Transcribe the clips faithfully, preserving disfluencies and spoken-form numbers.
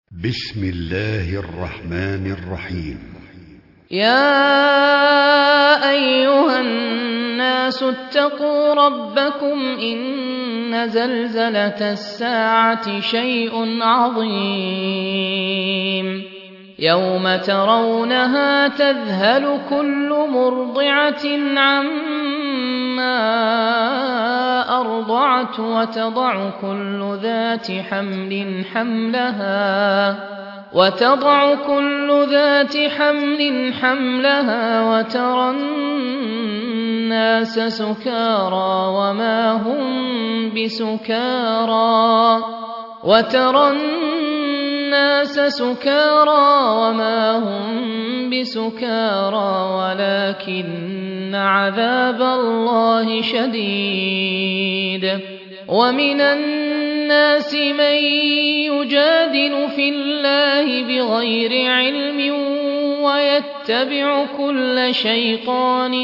بسم الله الرحمن الرحيم. يا أيها الناس اتقوا ربكم إن زلزلة الساعة شيء عظيم يوم ترونها تذهل كل مرضعة عما أرضعت وتضع كل ذات حمل حملها وتضع كل ذات حمل حملها وترى الناس سكارى وما هم بسكارى وترى الناس سكارى وما هم بسكارى ولكن عذاب الله شديد. ومن الناس من يجادل في الله بغير علم ويتبع كل شيطان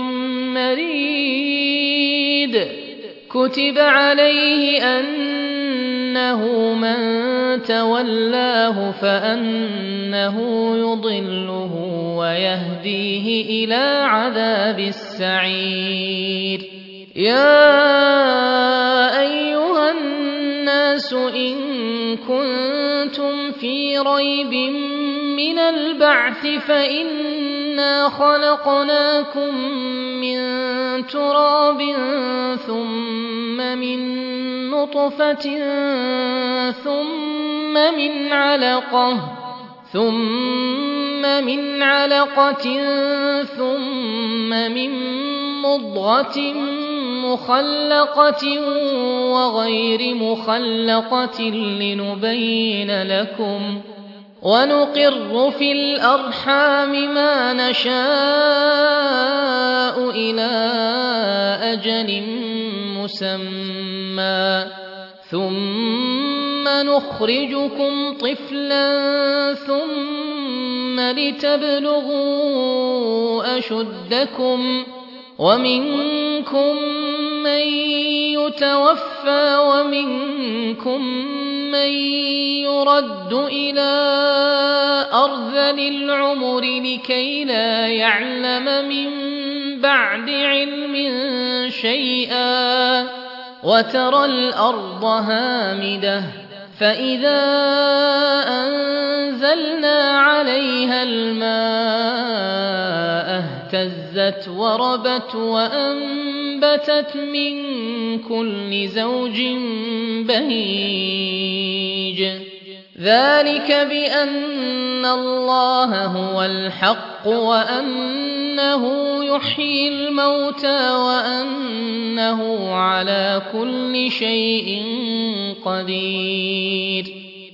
مريد. كتب عليه أنه من تولاه فأنه يضله ويهديه إلى عذاب السعير. يا أيها الناس إن كنتم في ريب من البعث فإنا خلقناكم من تراب ثم من نطفة ثم من علقة ثم من علقة ثم من مضغة مخلقة وغير مخلقة لنبين لكم ونقر في الأرحام ما نشاء إلى أجل مسمى ثم نخرجكم طفلا ثم لتبلغوا أشدكم ومنكم من يتوفى ومنكم من يرد إلى أرذل العمر لكي لا يعلم من بعد علم شيئا. وترى الأرض هامدة فإذا أنزلنا عليها الماء اهتزت وربت وأنبتت من كل زوج بهيج. ذلك بأن الله هو الحق وأنه يحيي الموتى وأنه على كل شيء قدير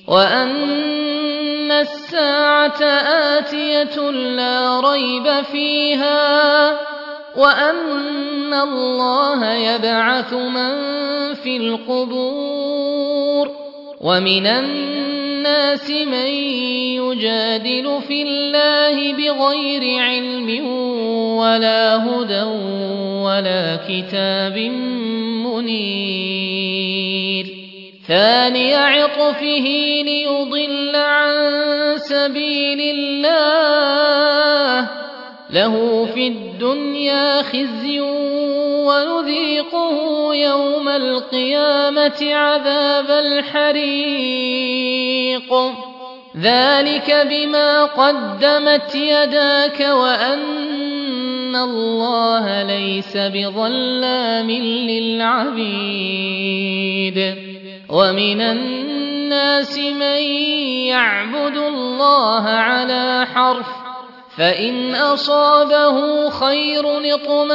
وأن الساعة آتية لا ريب فيها وأن الله يبعث من في القبور. ومن الناس من يجادل في الله بغير علم ولا هدى ولا كتاب منير. ثاني عطفه ليضل عن سبيل الله له في الدنيا خزي ونذيقه يوم القيامة عذاب الحريق. ذلك بما قدمت يداك وأن الله ليس بظلام للعبيد. ومن الناس من يعبد الله على حرف فإن أصابه خير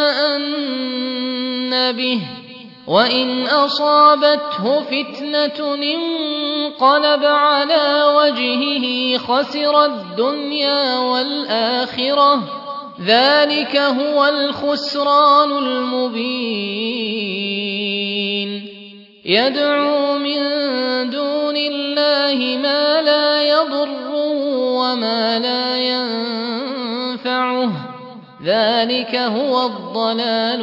اطمأن به وإن أصابته فتنة انقلب على وجهه خسر الدنيا والآخرة. ذلك هو الخسران المبين. يدعو من دون الله ما لا يضره وما لا ينفعه ذلك هو الضلال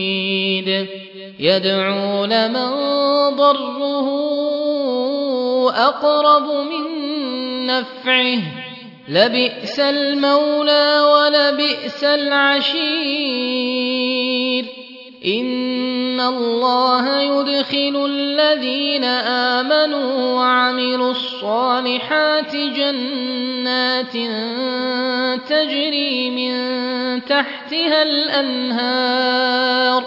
البعيد. يدعو لمن ضره أقرب من نفعه لبئس المولى ولبئس العشير إن الله يدخل الذين آمنوا وعملوا الصالحات جنات تجري من تحتها الأنهار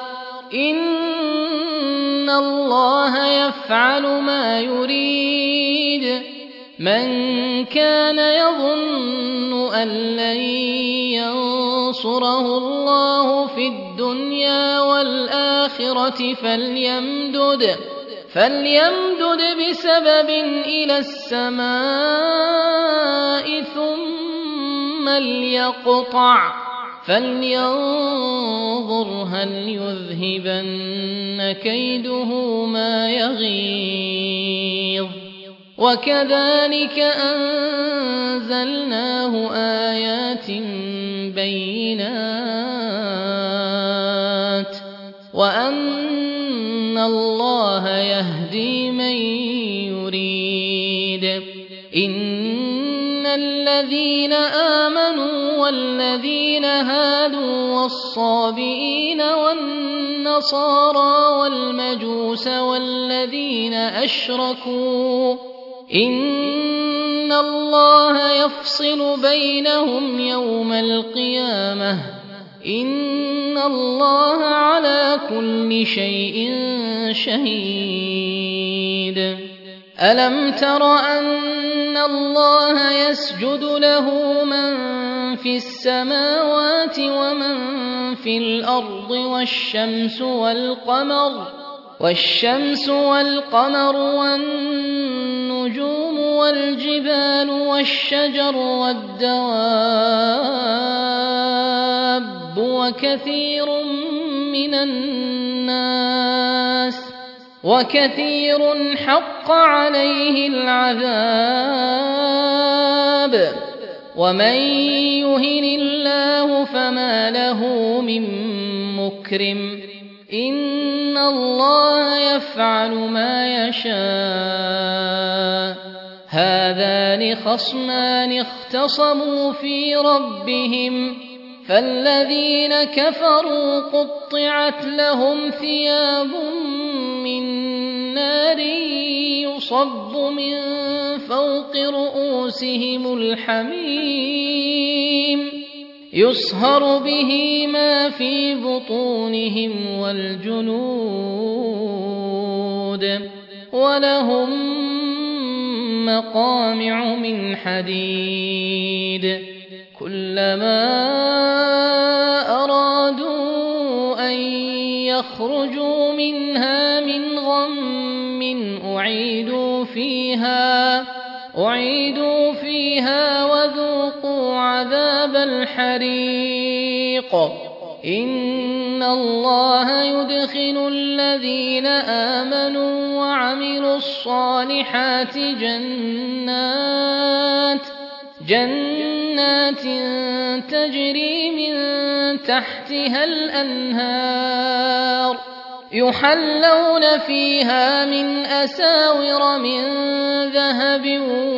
إن الله يفعل ما يريد من كان يظن أن لن ينصره الله في الدنيا والآخرة فليمدد فليمدد بسبب إلى السماء ثم ليقطع فلينظر هل يذهبن كيده ما يغيظ وكذلك أنزلناه آيات بينات وأن الله يهدي من يريد إن الذين آمنوا والذين هادوا والصابئين والنصارى والمجوس والذين أشركوا إن الله يفصل بينهم يوم القيامة إن الله على كل شيء شهيد ألم تر أن الله يسجد له من في السماوات ومن في الأرض والشمس والقمر والشمس والقمر والنجوم والجبال والشجر والدواب وكثير من الناس وكثير حق عليه العذاب ومن يهن الله فما له من مكرم إن الله يفعل ما يشاء هذان خصمان اختصموا في ربهم فالذين كفروا قطعت لهم ثياب من نار يصب من فوق رؤوسهم الحميم يصهر به ما في بطونهم والجلود ولهم مقامع من حديد كلما أرادوا أن يخرجوا منها من غم أعيدوا فيها أعيدوا فيها وذوقوا عذاب الحريق إن الله يدخل الذين آمنوا وعملوا الصالحات جنات جنات تجري من تحتها الأنهار يحلون فيها من أساور من ذهب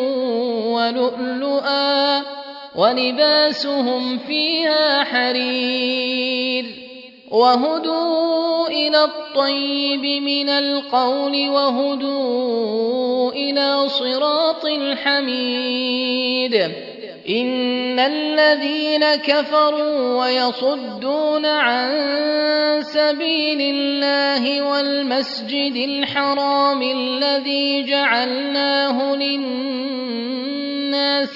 ولؤلؤا ولباسهم فيها حرير وهدوا إلى الطيب من القول وهدوا إلى صراط الحميد إن الذين كفروا ويصدون عن سبيل الله والمسجد الحرام الذي جعلناه للناس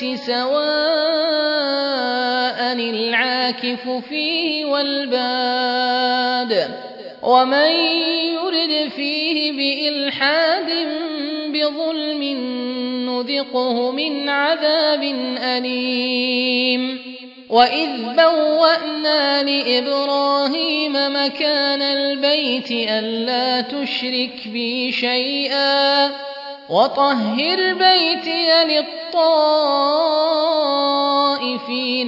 سواء العاكف فيه والباد ومن يرد فيه بإلحاد بظلم نذقه من عذاب أليم وإذ بوأنا لإبراهيم مكان البيت ألا تشرك بي شيئا وطهر بيتي للطائفين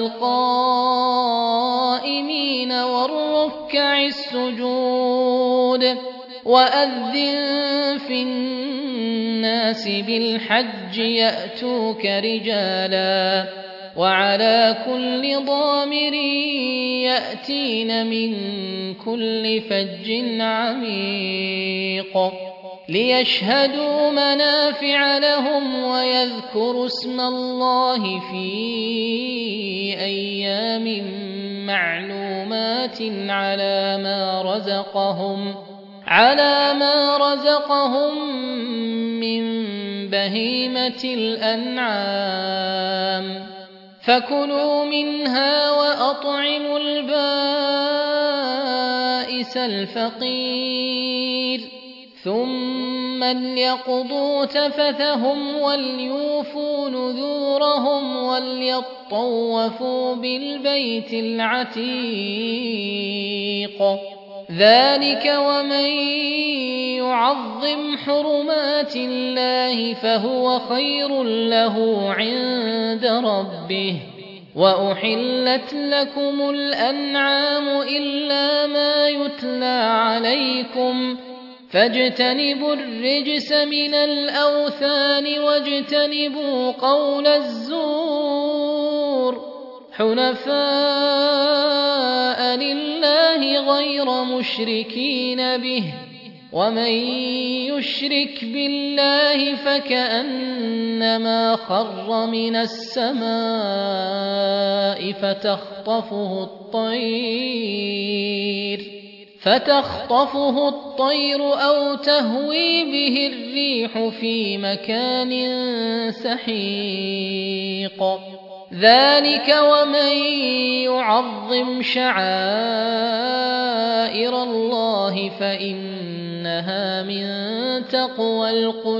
والقائمين والركع السجود وأذن في الناس الناس بالحج يأتوك رجالا وعلى كل ضامر يأتين من كل فج عميق ليشهدوا منافع لهم ويذكروا اسم الله في أيام معلومات على ما رزقهم على ما رزقهم من بهيمة الأنعام فكلوا منها وأطعموا البائس الفقير ثم ليقضوا تفثهم وليوفوا نذورهم وليطوفوا بالبيت العتيق ذلك ومن يعظم حرمات الله فهو خير له عند ربه وأحلت لكم الأنعام إلا ما يتلى عليكم فاجتنبوا الرجس من الأوثان واجتنبوا قول الزور حنفاء لله غير مشركين به ومن يشرك بالله فكأنما خر من السماء فتخطفه الطير فتخطفه الطير أو تهوي به الريح في مكان سحيق ذلك ومن يعظم شعائر الله فإنها من تقوى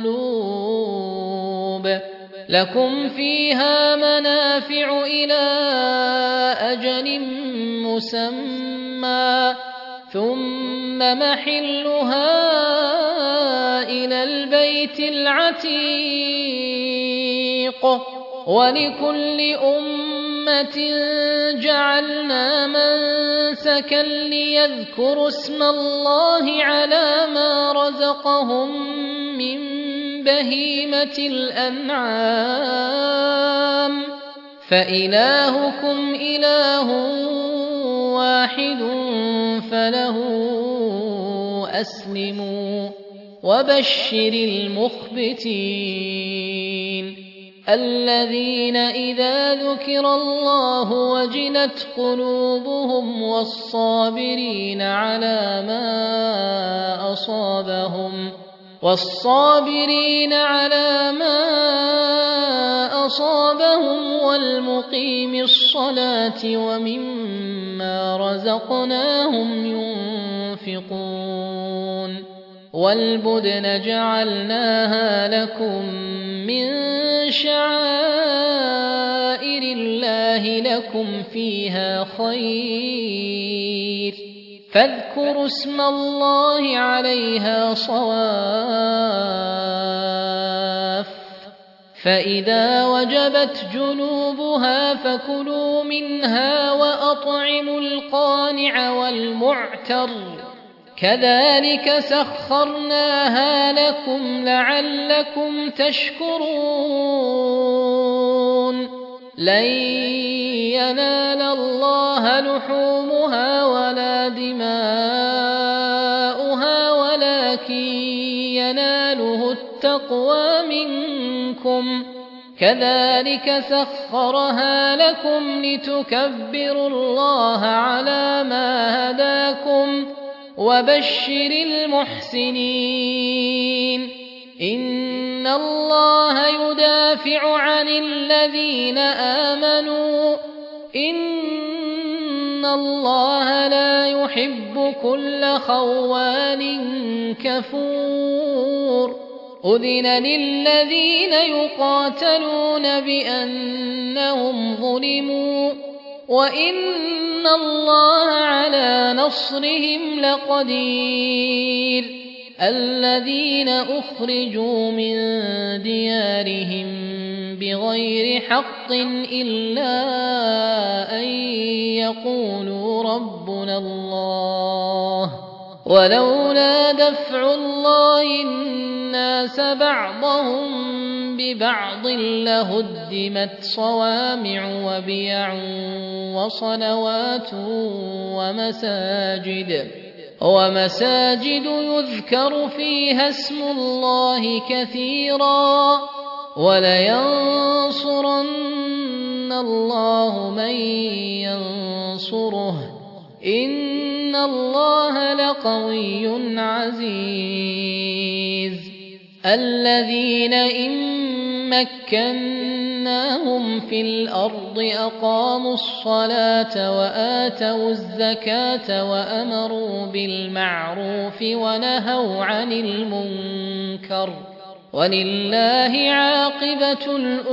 القلوب لكم فيها منافع إلى أجل مسمى ثم محلها إلى البيت العتيق ولكل أمة جعلنا منسكا ليذكروا اسم الله على ما رزقهم من بهيمة الأنعام فإلهكم إله واحد فله أسلموا وبشر المخبتين الذين إذا ذكر الله وجلت قلوبهم والصابرين على ما أصابهم والصابرين على ما أصابهم والمقيم الصلاة ومما رزقناهم ينفقون والبدن جعلناها لكم من شعائر الله لكم فيها خير فاذكروا اسم الله عليها صواف فإذا وجبت جنوبها فكلوا منها وأطعموا القانع والمعتر كذلك سخرناها لكم لعلكم تشكرون لن ينال الله لحومها ولا دماؤها ولكن يناله التقوى منكم كذلك سخرها لكم لتكبروا الله على ما هداكم وبشر المحسنين إن الله يدافع عن الذين آمنوا إن الله لا يحب كل خوان كفور أذن للذين يقاتلون بأنهم ظلموا وإن الله على نصرهم لقدير الذين أخرجوا من ديارهم بغير حق إلا أن يقولوا ربنا الله ولولا دفع الله الناس بعضهم ببعض لهدمت صوامع وبيع وصلوات ومساجد ومساجد يذكر فيها اسم الله كثيرا ولينصرن الله من ينصره إن الله لقوي عزيز الذين إن مكناهم في الأرض أقاموا الصلاة وآتوا الزكاة وأمروا بالمعروف ونهوا عن المنكر ولله عاقبة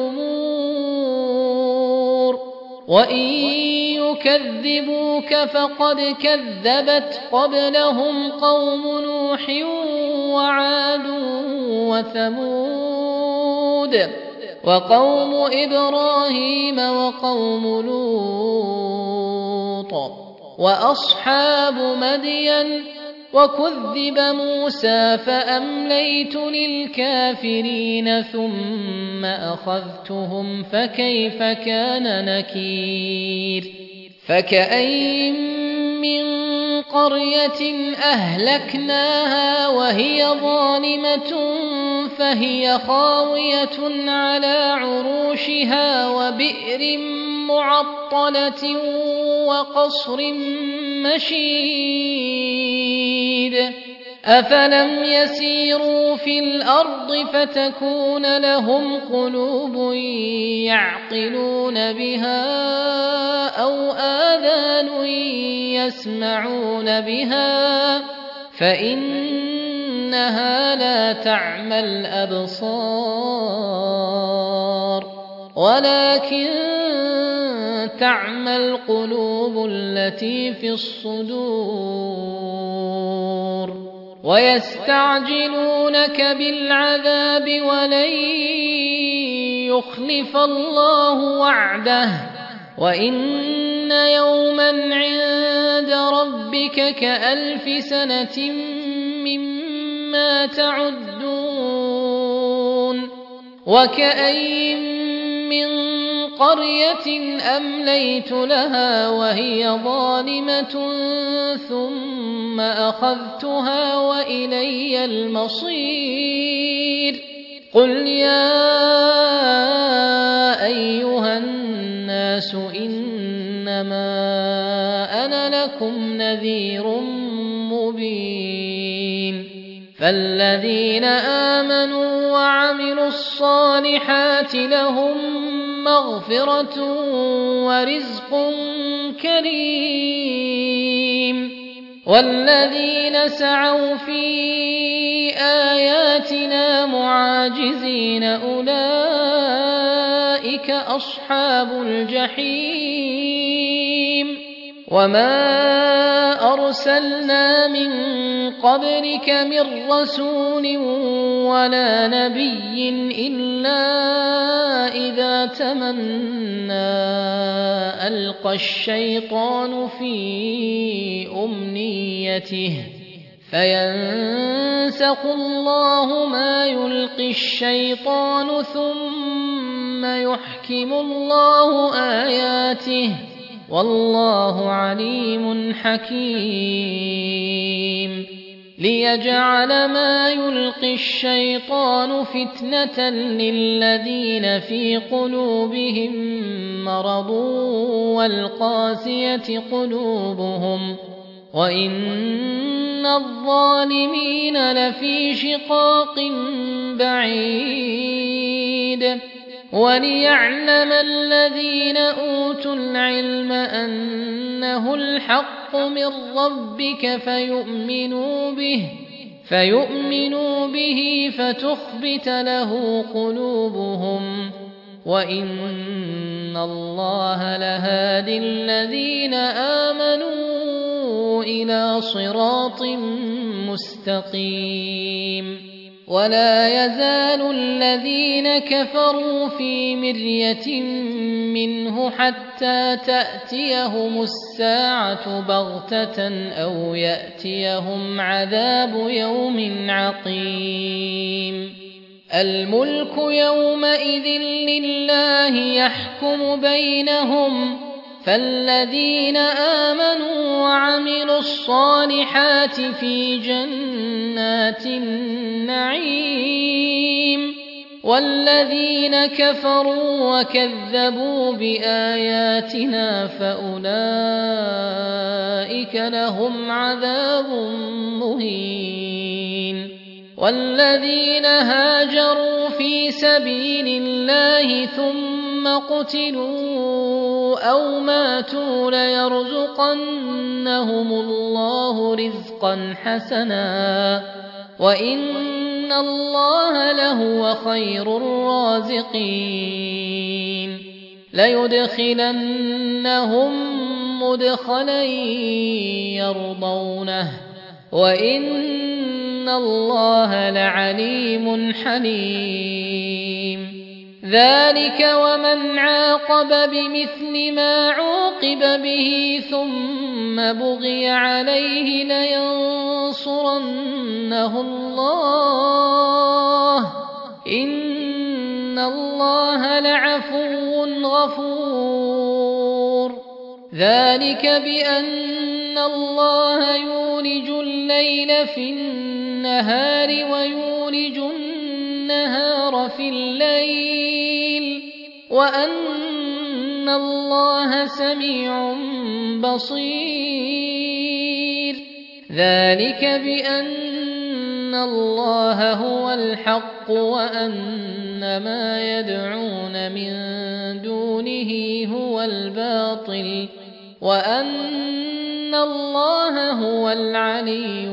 الأمور وإن يكذبوك فقد كذبت قبلهم قوم نوح وعاد وثمود وقوم إبراهيم وقوم لوط وأصحاب مدين وكذب موسى فأمليت للكافرين ثم أخذتهم فكيف كان نكير فكأين من قرية أهلكناها وهي ظالمة فهي خاوية على عروشها وبئر معطلة وقصر مشيد أفلم يسيروا في الأرض فتكون لهم قلوب يعقلون بها أو آذان يسمعون بها فإنها لا تعمى الأبصار ولكن تعمى القلوب التي في الصدور ويستعجلونك بالعذاب ولن يخلف الله وعده وإن يوما عند ربك كألف سنة مما تعدون وكأين من قرية أمليت لها وهي ظالمة ثم أخذتها وإلي المصير قل يا أيها الناس إنما أنا لكم نذير مبين فالذين آمنوا وعملوا الصالحات لهم مغفرة ورزق كريم والذين سعوا في آياتنا معاجزين أولئك أصحاب الجحيم وما أرسلنا من قبلك من رسول ولا نبي إلا إذا تمنى ألقى الشيطان في أمنيته فينسخ الله ما يلقي الشيطان ثم يحكم الله آياته والله عليم حكيم ليجعل ما يلقي الشيطان فتنة للذين في قلوبهم مرض والقاسية قلوبهم وإن الظالمين لفي شقاق بعيد وليعلم الذين أوتوا العلم أنه الحق من ربك فيؤمنوا به فيؤمنوا به فتخبت له قلوبهم وإن الله لهادي الذين آمنوا إلى صراط مستقيم ولا يزال الذين كفروا في مرية منه حتى تأتيهم الساعة بغتة أو يأتيهم عذاب يوم عقيم الملك يومئذ لله يحكم بينهم فالذين آمنوا وعملوا الصالحات في جنات النعيم والذين كفروا وكذبوا بآياتنا فأولئك لهم عذاب مهين والذين هاجروا في سبيل الله ثم قتلوا أو ماتوا ليرزقنهم الله رزقا حسنا وإن الله لهو خير الرازقين ليدخلنهم مدخلا يرضونه وإن الله لعليم حليم ذلك ومن عاقب بمثل ما عوقب به ثم بغي عليه لينصرنه الله إن الله لعفو غفور ذلك بأن الله يولج الليل في النهار ويولج النهار في الليل وأن الله سميع بصير ذلك بأن الله هو الحق وأن ما يدعون من دونه هو الباطل وأن الله هو العلي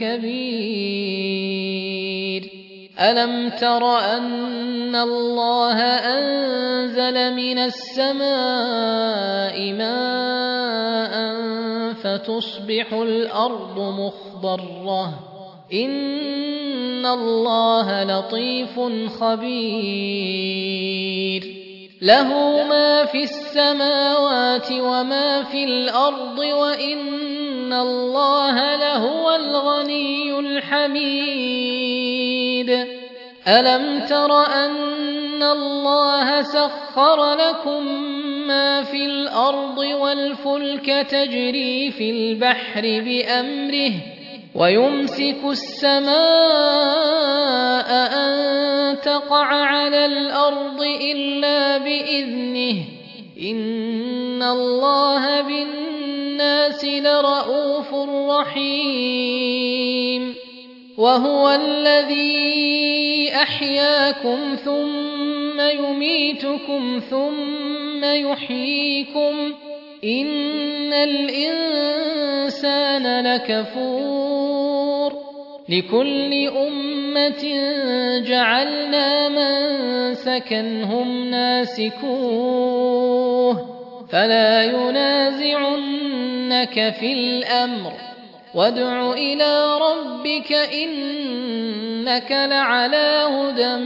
الكبير ألم تر أن الله أنزل من السماء ماء فتصبح الأرض مخضرة إن الله لطيف خبير له ما في السماوات وما في الأرض وإن الله لهو الغني الحميد ألم تر أن الله سخر لكم ما في الأرض والفلك تجري في البحر بأمره ويمسك السماء أن تقع على الأرض إلا بإذنه إن الله بالناس لرءوف رحيم وهو الذي أحياكم ثم يميتكم ثم يحييكم إن الإنسان لكفور لكل أمة جعلنا منسكا هم ناسكوه فلا ينازعنك في الأمر وادع إلى ربك إنك لعلى هدى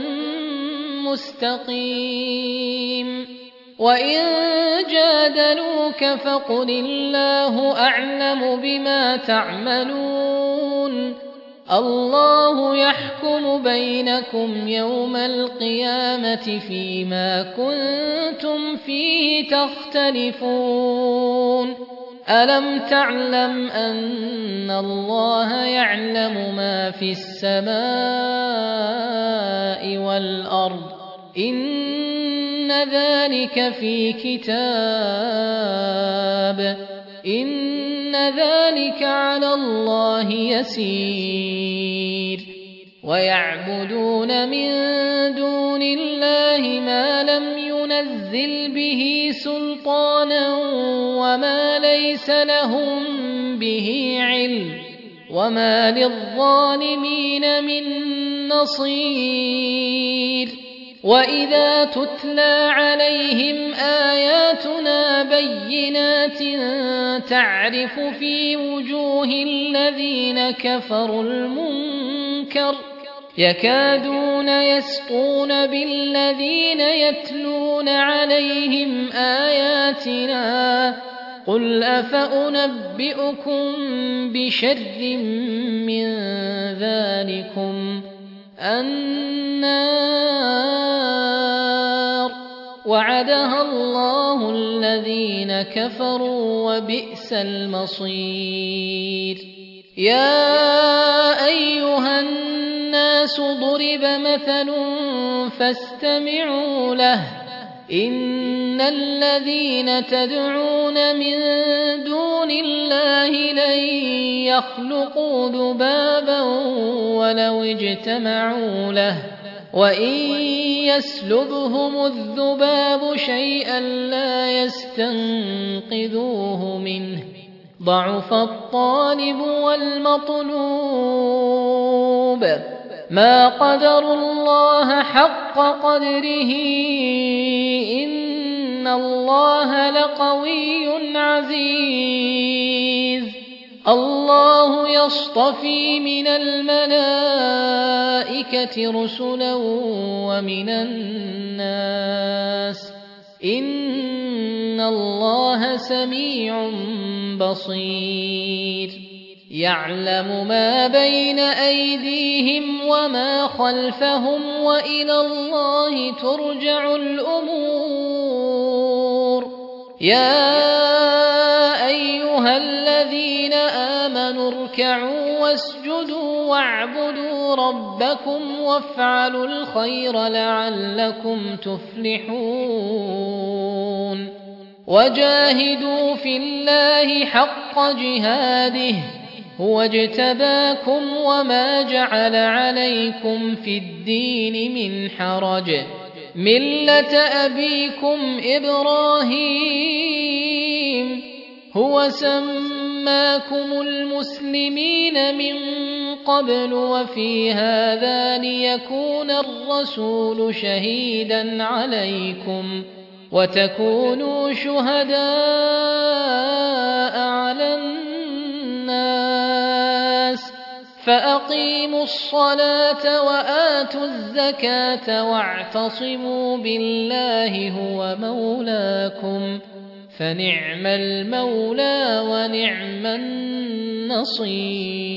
مستقيم وإن جادلوك فقل الله أعلم بما تعملون الله يحكم بينكم يوم القيامة فيما كنتم فيه تختلفون ألم تعلم أن الله يعلم ما في السماء والأرض إن ذلك في كتاب إن ذلك على الله يسير ويعبدون من دون الله ما لم ينزل به سلطانا وما ليس لهم به علم وما للظالمين من نصير وإذا تتلى عليهم آياتنا بينات تعرف في وجوه الذين كفروا المنكر يكادون يسطون بالذين يتلون عليهم آياتنا قل أفأنبئكم بشر من ذلكم النار وعدها الله الذين كفروا وبئس المصير. يا أيها الناس ضرب مثل فاستمعوا له إن الذين تدعون من دون الله لن يخلقوا ذبابا ولو اجتمعوا له وإن يسلبهم الذباب شيئا لا يستنقذوه منه ضعف الطالب والمطلوب ما قدروا الله حق قدره إن الله لقوي عزيز. الله يصطفي من الملائكة رسلا ومن الناس إن الله سميع بصير. يعلم ما بين أيديهم وما خلفهم وإلى الله ترجع الأمور. يا أيها الذين آمنوا اركعوا واسجدوا واعبدوا ربكم وافعلوا الخير لعلكم تفلحون. وجاهدوا في الله حق جهاده هو اجتباكم وما جعل عليكم في الدين من حرج ملة أبيكم إبراهيم هو سماكم المسلمين من قبل وفي هذا ليكون الرسول شهيدا عليكم وتكونوا شهداء على الناس فأقيموا الصلاة وآتوا الزكاة واعتصموا بالله هو مولاكم فنعم المولى ونعم النصير.